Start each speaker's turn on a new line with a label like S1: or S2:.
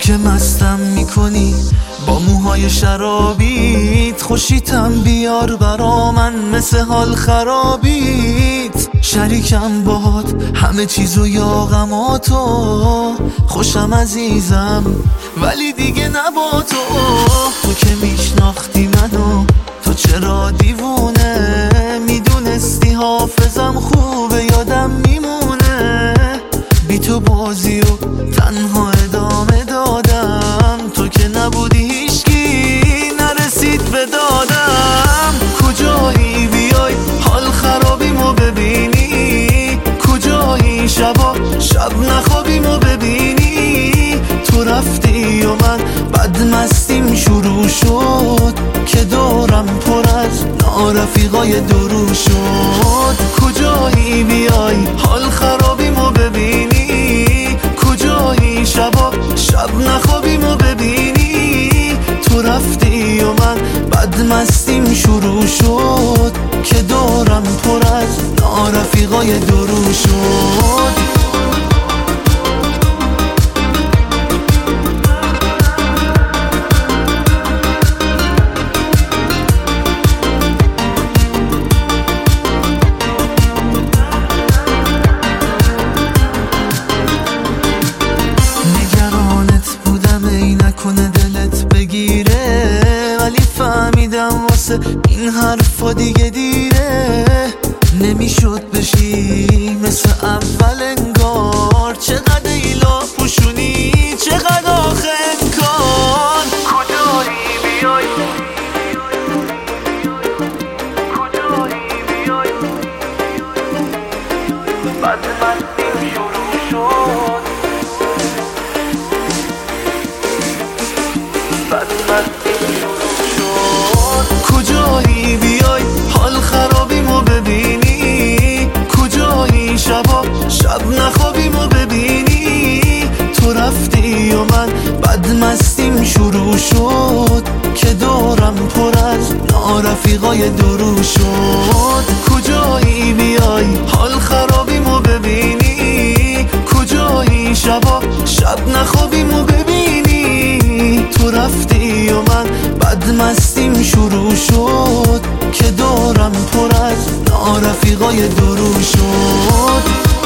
S1: که مستم میکنی با موهای شرابیت، خوشیتم بیار برا من مثل حال خرابیت. شریکم باهات همه چیزو یا غماتو، خوشم عزیزم ولی دیگه نبا تو. تو که میشناختی منو تو چرا دیوونه، میدونستی حافظم خوبه یادم میمونه. بی تو بازی و تنها ادامه دادم، تو که نبودی هیچکی نرسید به دادم. کجایی بیای حال خرابیمو ببینی، کجایی شبا شب نخوابیمو ببینی. تو رفتی و من بد مستیم شروع شد، که دورم پر از نارفیقای درو شد. کجایی بیای حال خرابیمو ببینی، کجایی شبا شب نخوابیمو ببینی. تو رفتی و من بد مستیم شروع شد، که دورم پر از نارفیقای درو شد. نکنه دلت بگیره، ولی فهمیدم واسه این حرفا دیگه دیره. نمیشد بشی مثل اول انگار، چقدر ایلا پوشونی چقدر آخه انکار. کجایی بیای کجایی بیای بعد من این شروع شد. کجایی بیای حال خرابیمو ببینی، کجایی شبا شب نخوابیمو ببینی. تو رفتی و من بد مستیم شروع شد، که دورم پر از نارفیقای درو شد. کجایی بیای حال خرابیمو ببینی، کجایی شبا شب نخوابیمو ببینی. تو رفتی و من بد مستیم شروع شد، که دورم پر از نارفیقای درو شد.